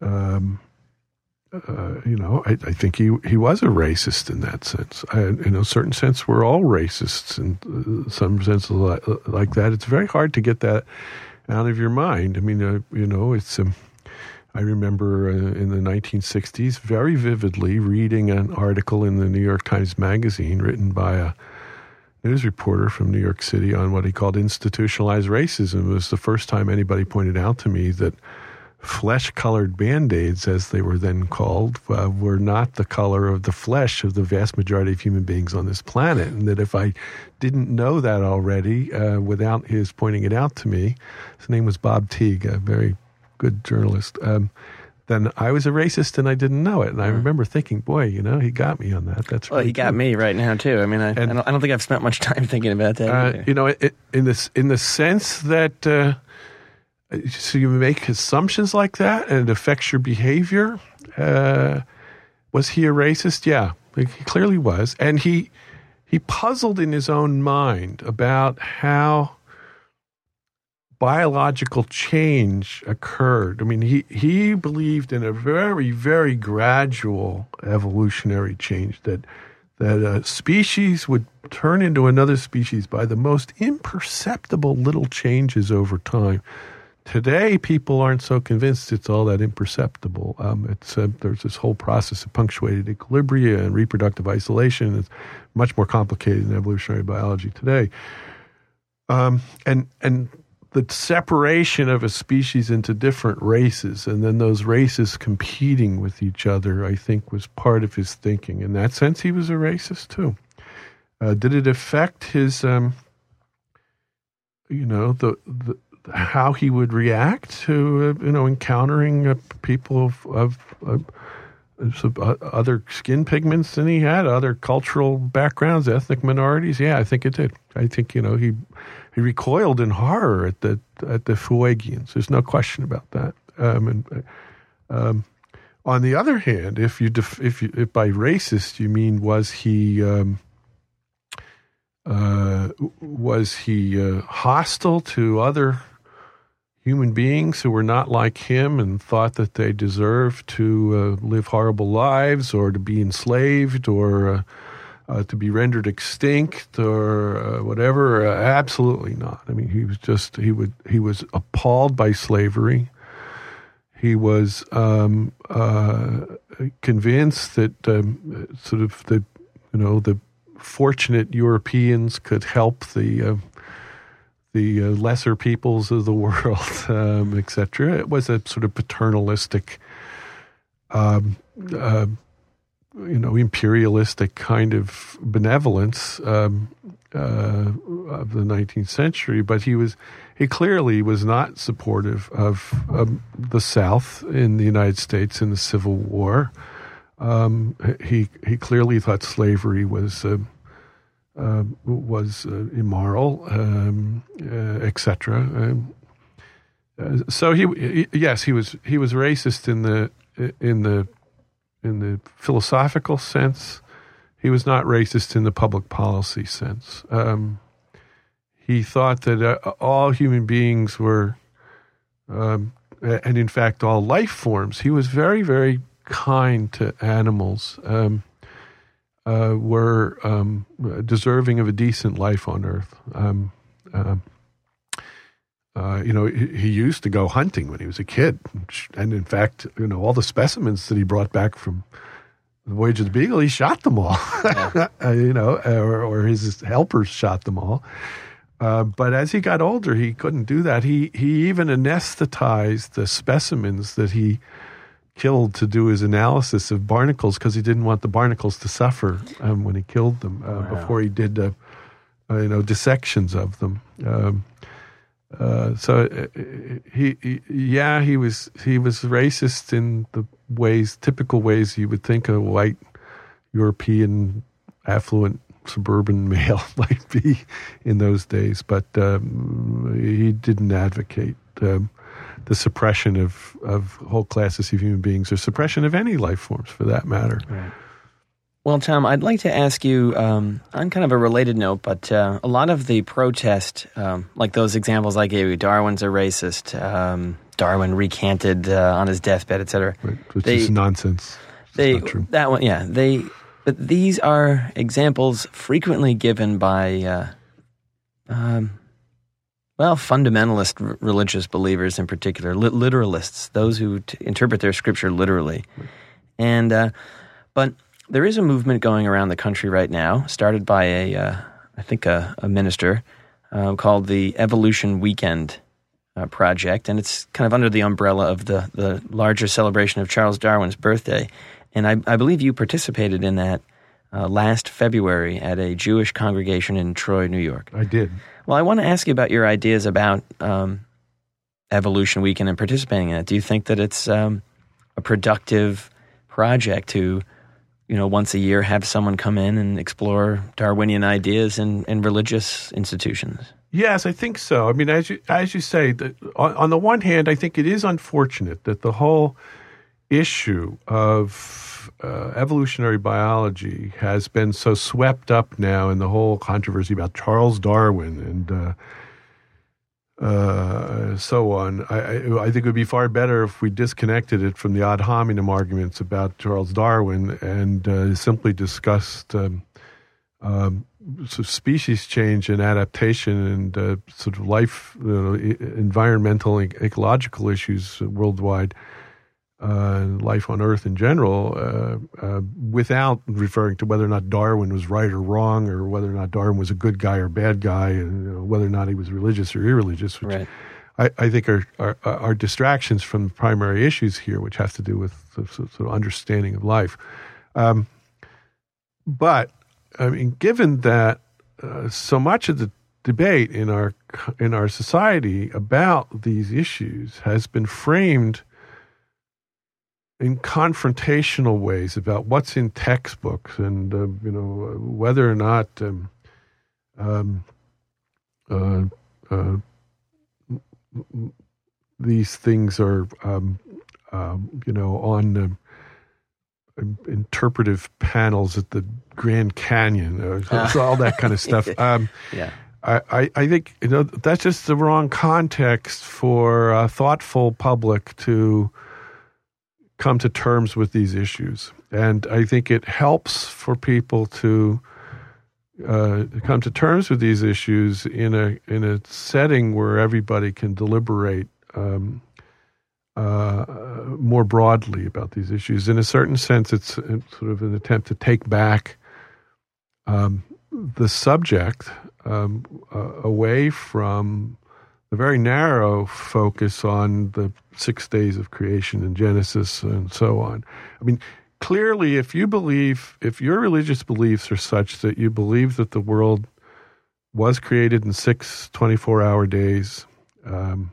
um, uh, you know, I, I think he he was a racist in that sense. I, in a certain sense, we're all racists in uh, some sense like, like that. It's very hard to get that out of your mind. I mean, uh, you know, it's. Um, I remember uh, in the nineteen sixties very vividly reading an article in the New York Times Magazine written by a news reporter from New York City on what he called institutionalized racism. It was the first time anybody pointed out to me that flesh-colored Band-Aids, as they were then called, uh, were not the color of the flesh of the vast majority of human beings on this planet. And that if I didn't know that already, uh, without his pointing it out to me, his name was Bob Teague, a very good journalist, um, then I was a racist and I didn't know it. And I remember thinking, boy, you know, he got me on that. That's well, really he got cool. me right now too. I mean, I, And- I, don't, I don't think I've spent much time thinking about that. Uh, either. you know, it, in this in the sense that uh, so you make assumptions like that and it affects your behavior. Uh, was he a racist? Yeah, he clearly was, and he he puzzled in his own mind about how biological change occurred. I mean, he, he believed in a very, very gradual evolutionary change, that that a species would turn into another species by the most imperceptible little changes over time. Today, people aren't so convinced it's all that imperceptible. Um, it's uh, there's this whole process of punctuated equilibria and reproductive isolation. It's much more complicated than evolutionary biology today. Um, and and the separation of a species into different races and then those races competing with each other, I think, was part of his thinking. In that sense, he was a racist too. Uh, did it affect his, um, you know, the, the how he would react to, uh, you know, encountering uh, people of, of, of uh, other skin pigments than he had, other cultural backgrounds, ethnic minorities? Yeah, I think it did. I think, you know, he he recoiled in horror at the at the Fuegians. There's no question about that. Um, and um, on the other hand, if you def, if you if by racist you mean was he um, uh, was he uh, hostile to other human beings who were not like him and thought that they deserved to uh, live horrible lives or to be enslaved or uh, uh, to be rendered extinct or uh, whatever? Uh, absolutely not. I mean, he was just he would he was appalled by slavery. He was um, uh, convinced that um, sort of the you know the fortunate Europeans could help the uh, the uh, lesser peoples of the world, um, et cetera. It was a sort of paternalistic, um, uh, you know, imperialistic kind of benevolence um, uh, of the nineteenth century. But he was, he clearly was not supportive of um, the South in the United States in the Civil War. Um, he he clearly thought slavery was. Uh, Uh, was uh, immoral, um, uh, et cetera. Um, uh, so he, he, yes, he was he was racist in the in the in the philosophical sense. He was not racist in the public policy sense. Um, he thought that uh, all human beings were, um, and in fact all life forms. He was very very kind to animals. Um, Uh, were um, deserving of a decent life on Earth. Um, uh, uh, you know, he, he used to go hunting when he was a kid, and in fact, you know, all the specimens that he brought back from the Voyage of the Beagle, he shot them all. Yeah. uh, you know, or, or his helpers shot them all. Uh, but as he got older, he couldn't do that. He he even anesthetized the specimens that he killed to do his analysis of barnacles because he didn't want the barnacles to suffer um, when he killed them uh, wow. before he did, uh, uh, you know, dissections of them. Um, uh, so uh, he, he, yeah, he was he was racist in the ways, typical ways you would think a white European affluent suburban male might be in those days, but um, he didn't advocate Um, the suppression of, of whole classes of human beings or suppression of any life forms for that matter. Right. Well, Tom, I'd like to ask you um, on kind of a related note, but uh, a lot of the protest, um, like those examples I gave you, Darwin's a racist, um, Darwin recanted uh, on his deathbed, et cetera. Right, which they, is nonsense. It's they not true. That one, yeah. They, but these are examples frequently given by, uh, um, well, fundamentalist r- religious believers in particular, li- literalists, those who t- interpret their scripture literally, and uh, but there is a movement going around the country right now, started by a, uh, I think a, a minister, uh, called the Evolution Weekend uh, Project, and it's kind of under the umbrella of the, the larger celebration of Charles Darwin's birthday. And I, I believe you participated in that uh, last February at a Jewish congregation in Troy, New York. I did. Well, I want to ask you about your ideas about um, Evolution Weekend and participating in it. Do you think that it's um, a productive project to, you know, once a year have someone come in and explore Darwinian ideas in, in religious institutions? Yes, I think so. I mean, as you as you say, the, on, on the one hand, I think it is unfortunate that the whole issue of uh, evolutionary biology has been so swept up now in the whole controversy about Charles Darwin and uh, uh, so on. I, I, I think it would be far better if we disconnected it from the ad hominem arguments about Charles Darwin and uh, simply discussed um, um, sort of species change and adaptation and uh, sort of life, you know, environmental and ecological issues worldwide. Uh, life on Earth in general, uh, uh, without referring to whether or not Darwin was right or wrong, or whether or not Darwin was a good guy or bad guy, and you know, whether or not he was religious or irreligious, which right. I, I think are, are are distractions from the primary issues here, which have to do with the sort of understanding of life. Um, but I mean, given that uh, so much of the debate in our in our society about these issues has been framed in confrontational ways about what's in textbooks and, uh, you know, whether or not um, um, uh, uh, these things are, um, um, you know, on uh, interpretive panels at the Grand Canyon, uh, so all that kind of stuff. Um, yeah. I, I, I think, you know, that's just the wrong context for a thoughtful public to come to terms with these issues. And I think it helps for people to uh, come to terms with these issues in a in a setting where everybody can deliberate um, uh, more broadly about these issues. In a certain sense, it's, it's sort of an attempt to take back um, the subject um, uh, away from the very narrow focus on the six days of creation in Genesis and so on. I mean, clearly, if you believe, if your religious beliefs are such that you believe that the world was created in six twenty-four-hour days um,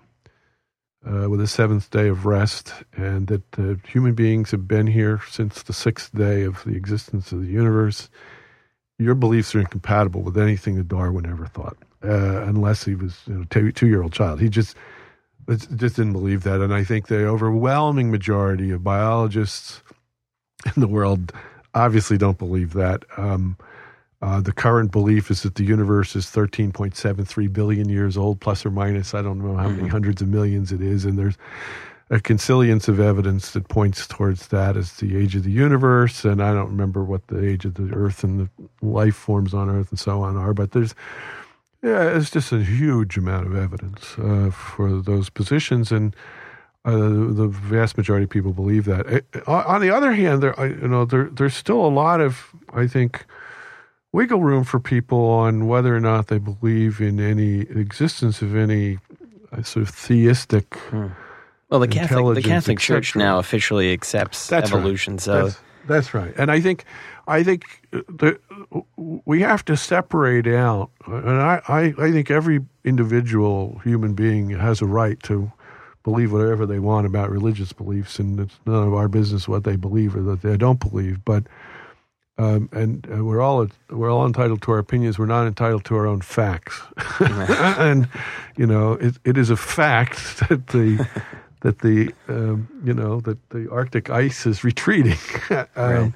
uh, with a seventh day of rest, and that uh, human beings have been here since the sixth day of the existence of the universe, your beliefs are incompatible with anything that Darwin ever thought. Uh, unless he was you know, a two-year-old child. He just just didn't believe that. And I think the overwhelming majority of biologists in the world obviously don't believe that. Um, uh, the current belief is that the universe is thirteen point seven three billion years old, plus or minus. I don't know how many hundreds of millions it is. And there's a consilience of evidence that points towards that as the age of the universe. And I don't remember what the age of the Earth and the life forms on Earth and so on are, but there's Yeah, it's just a huge amount of evidence uh, for those positions, and uh, the vast majority of people believe that. Uh, on the other hand, there, you know, there, there's still a lot of, I think, wiggle room for people on whether or not they believe in any existence of any uh, sort of theistic. Hmm. Well, the Catholic, the Catholic Church cetera. now officially accepts That's evolution. Right. So that's, that's right, and I think, I think the, we have to separate out, and I, I, I think every individual human being has a right to believe whatever they want about religious beliefs, and it's none of our business what they believe or that they don't believe. But um, and, and we're all we're all entitled to our opinions. We're not entitled to our own facts, and you know it, it is a fact that the. that the um, you know that the Arctic ice is retreating, um, right.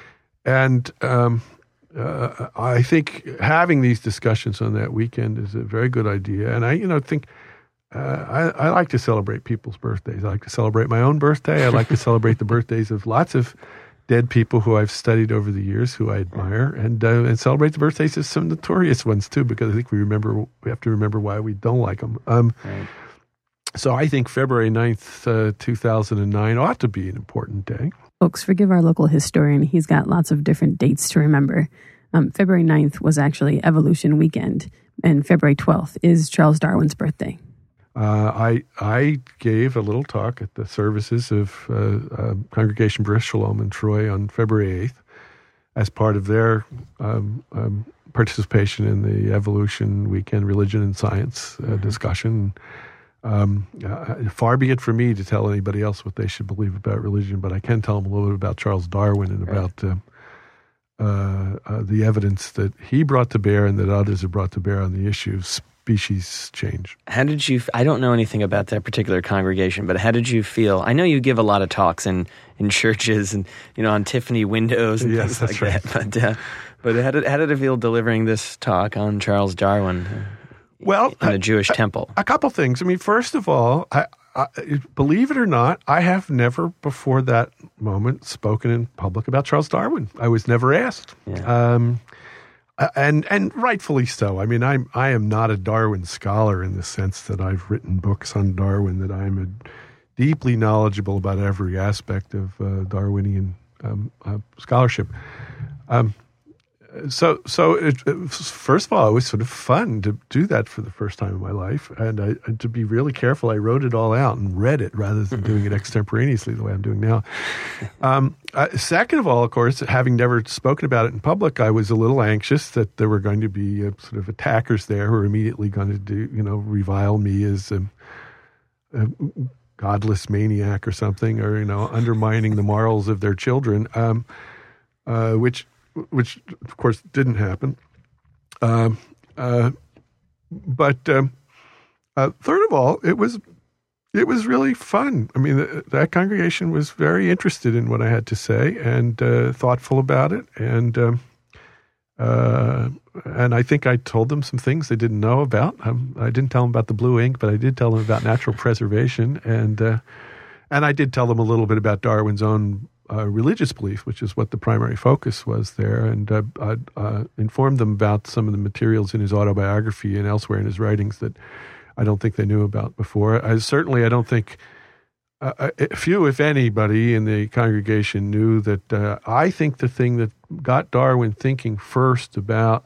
and um, uh, I think having these discussions on that weekend is a very good idea. And I you know think uh, I, I like to celebrate people's birthdays. I like to celebrate my own birthday. I like to celebrate the birthdays of lots of dead people who I've studied over the years, who I admire, and uh, and celebrate the birthdays of some notorious ones too, because I think we remember we have to remember why we don't like them. Um, right. So I think February ninth, uh, two thousand nine ought to be an important day. Folks, forgive our local historian. He's got lots of different dates to remember. Um, February ninth was actually Evolution Weekend, and February twelfth is Charles Darwin's birthday. Uh, I I gave a little talk at the services of uh, uh, Congregation Bris Shalom in Troy on February eighth as part of their um, um, participation in the Evolution Weekend Religion and Science uh, mm-hmm. discussion. Um, uh, far be it for me to tell anybody else what they should believe about religion, but I can tell them a little bit about Charles Darwin and right. about uh, uh, uh, the evidence that he brought to bear and that others have brought to bear on the issue of species change. How did you, I don't know anything about that particular congregation, but how did you feel? I know you give a lot of talks in, in churches and, you know, on Tiffany windows and yes, things like right. that, but, uh, but how did, how did it feel delivering this talk on Charles Darwin? Well, in the Jewish a, temple. A couple things. I mean, first of all, I, I, believe it or not, I have never before that moment spoken in public about Charles Darwin. I was never asked, yeah. um, and and rightfully so. I mean, I'm I am not a Darwin scholar in the sense that I've written books on Darwin. That I'm a deeply knowledgeable about every aspect of uh, Darwinian um, uh, scholarship. Um, So, so it, it, first of all, it was sort of fun to do that for the first time in my life, and, I, and to be really careful, I wrote it all out and read it rather than doing it extemporaneously the way I'm doing now. Um, uh, second of all, of course, having never spoken about it in public, I was a little anxious that there were going to be uh, sort of attackers there who were immediately going to do, you know, revile me as a, a godless maniac or something, or you know, undermining the morals of their children, um, uh, which. which, of course, didn't happen. Um, uh, but um, uh, third of all, it was it was really fun. I mean, th- that congregation was very interested in what I had to say and uh, thoughtful about it. And um, uh, and I think I told them some things they didn't know about. Um, I didn't tell them about the blue ink, but I did tell them about natural preservation. And uh, and I did tell them a little bit about Darwin's own Uh, religious belief, which is what the primary focus was there, and uh, I uh, informed them about some of the materials in his autobiography and elsewhere in his writings that I don't think they knew about before. I, certainly, I don't think uh, few, if anybody, in the congregation knew that. Uh, I think the thing that got Darwin thinking first about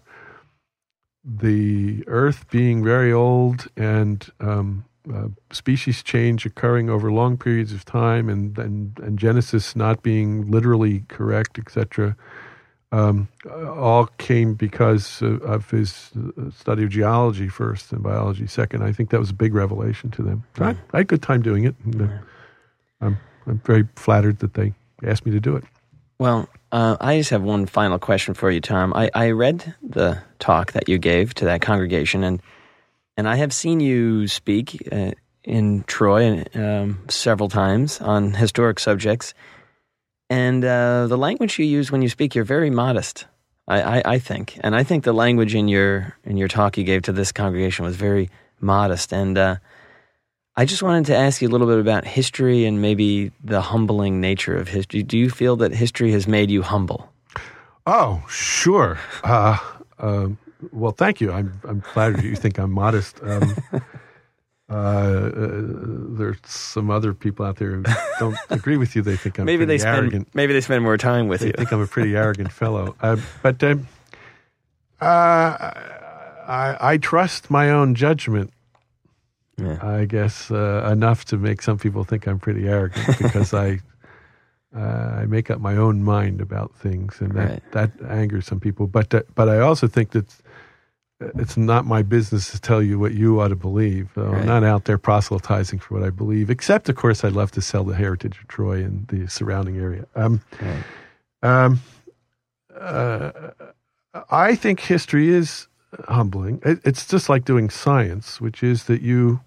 the Earth being very old and um, Uh, species change occurring over long periods of time, and and, and Genesis not being literally correct, et cetera, um, all came because of, of his study of geology first and biology second. I think that was a big revelation to them. So I, I had a good time doing it, and uh, I'm, I'm very flattered that they asked me to do it. Well, uh, I just have one final question for you, Tom. I, I read the talk that you gave to that congregation, and And I have seen you speak uh, in Troy um, several times on historic subjects. And uh, the language you use when you speak, you're very modest, I, I, I think. And I think the language in your in your talk you gave to this congregation was very modest. And uh, I just wanted to ask you a little bit about history and maybe the humbling nature of history. Do you feel that history has made you humble? Oh, sure. Uh, um Well, thank you. I'm I'm flattered you think I'm modest. Um, uh, uh, there's some other people out there who don't agree with you. They think I'm maybe pretty they spend, arrogant. Maybe they spend more time with they you. They think I'm a pretty arrogant fellow. Uh, but um, uh, I, I trust my own judgment, yeah. I guess, uh, enough to make some people think I'm pretty arrogant because I uh, I make up my own mind about things, and that, right. that angers some people. But uh, but I also think that it's not my business to tell you what you ought to believe. Uh, right. I'm not out there proselytizing for what I believe, except, of course, I'd love to sell the heritage of Troy and the surrounding area. Um, right. um, uh, I think history is humbling. It, it's just like doing science, which is that you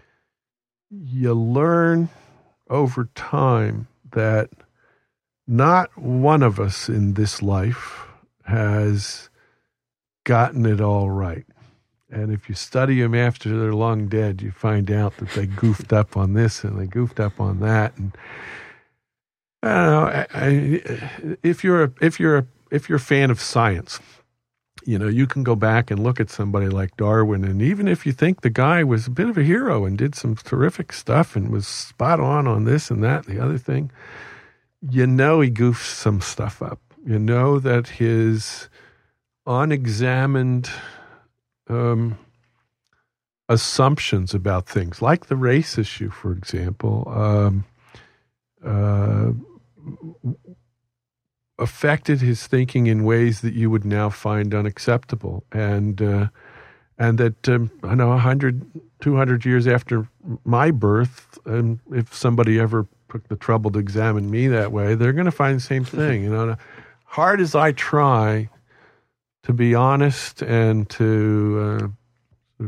you learn over time that not one of us in this life has gotten it all right. And if you study them after they're long dead, you find out that they goofed up on this and they goofed up on that. And I don't know. I, I, if you're a, if you're a, if you're a fan of science, you know, you can go back and look at somebody like Darwin, and even if you think the guy was a bit of a hero and did some terrific stuff and was spot on on this and that and the other thing, you know he goofed some stuff up. You know that his unexamined um, assumptions about things, like the race issue, for example, um, uh, affected his thinking in ways that you would now find unacceptable. And uh, and that, um, I know, one hundred, two hundred years after my birth, and if somebody ever took the trouble to examine me that way, they're going to find the same thing. You know, hard as I try to be honest and to uh,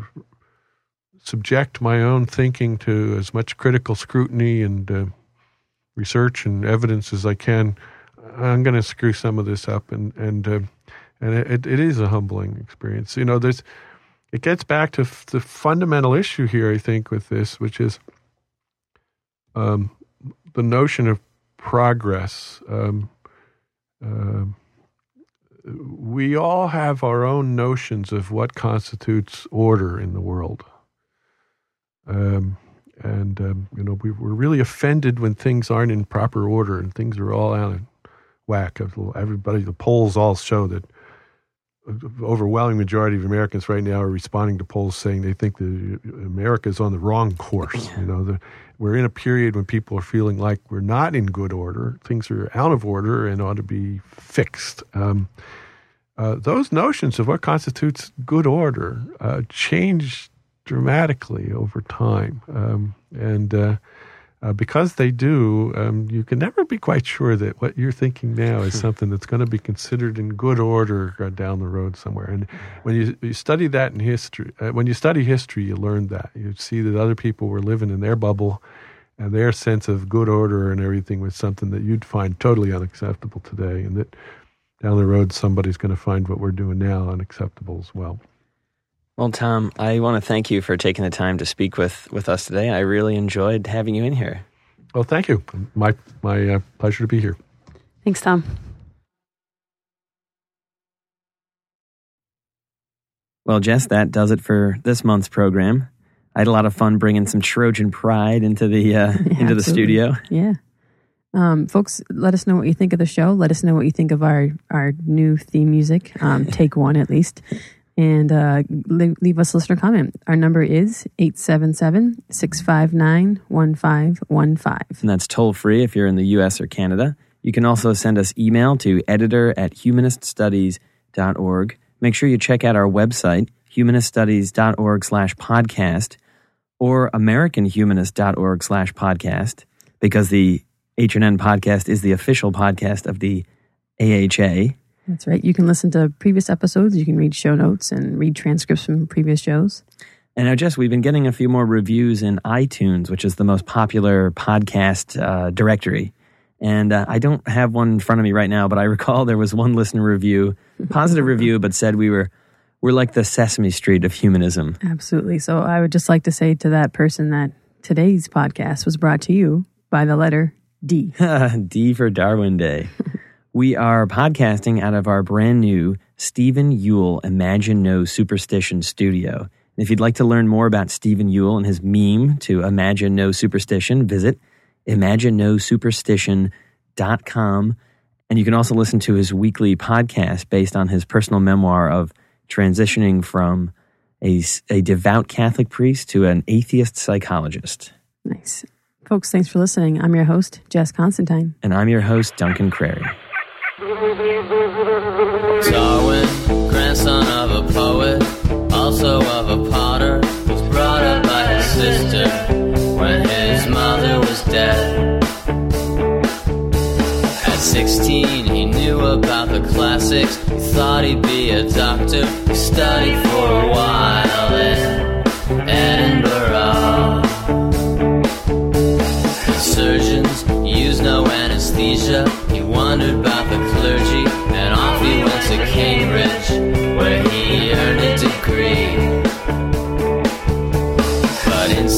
subject my own thinking to as much critical scrutiny and uh, research and evidence as I can, I'm going to screw some of this up, and and uh, and it, it is a humbling experience. You know, there's it gets back to f- the fundamental issue here, I think, with this, which is um, the notion of progress. Um, uh, we all have our own notions of what constitutes order in the world, um, and um, you know, we, we're really offended when things aren't in proper order and things are all out of whack. Everybody, the polls all show that the overwhelming majority of Americans right now are responding to polls saying they think that America is on the wrong course. You know, the, we're in a period when people are feeling like we're not in good order. Things are out of order and ought to be fixed. Um, uh, those notions of what constitutes good order uh, change dramatically over time. Um, and uh, Uh, because they do, um, you can never be quite sure that what you're thinking now is something that's going to be considered in good order uh, down the road somewhere. And when you, you study that in history, uh, when you study history, you learn that. You see that other people were living in their bubble, and their sense of good order and everything was something that you'd find totally unacceptable today, and that down the road somebody's going to find what we're doing now unacceptable as well. Well, Tom, I want to thank you for taking the time to speak with, with us today. I really enjoyed having you in here. Well, thank you. My my uh, pleasure to be here. Thanks, Tom. Well, Jess, that does it for this month's program. I had a lot of fun bringing some Trojan pride into the uh, yeah, into the studio. Yeah. Um, folks, let us know what you think of the show. Let us know what you think of our, our new theme music, um, take one at least. And uh, leave, leave us a listener comment. Our number is eight seven seven, six five nine, one five one five. And that's toll free if you're in the U S or Canada. You can also send us email to editor at humanist studies dot org. Make sure you check out our website, humanist studies dot org slash podcast or american humanist dot org slash podcast, because the H N N podcast is the official podcast of the A H A. That's right. You can listen to previous episodes. You can read show notes and read transcripts from previous shows. And now, Jess, we've been getting a few more reviews in iTunes, which is the most popular podcast uh, directory. And uh, I don't have one in front of me right now, but I recall there was one listener review, positive review, but said we were we're like the Sesame Street of humanism. Absolutely. So I would just like to say to that person that today's podcast was brought to you by the letter D. D for Darwin Day. We are podcasting out of our brand new Stephen Yuille Imagine No Superstition studio. And if you'd like to learn more about Stephen Yuille and his meme to Imagine No Superstition, visit imagine no superstition dot com. And you can also listen to his weekly podcast based on his personal memoir of transitioning from a, a devout Catholic priest to an atheist psychologist. Nice. Folks, thanks for listening. I'm your host, Jess Constantine. And I'm your host, Duncan Crary. Darwin, grandson of a poet, also of a potter, was brought up by his sister when his mother was dead. At sixteen, he knew about the classics. He thought he'd be a doctor. He studied for a while in Edinburgh. The surgeons used no anesthesia. He wondered about the clergy, and off he went to Cambridge, where he earned a degree.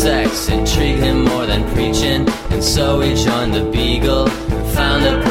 sex intrigued him more than preaching, and so he joined the Beagle, found a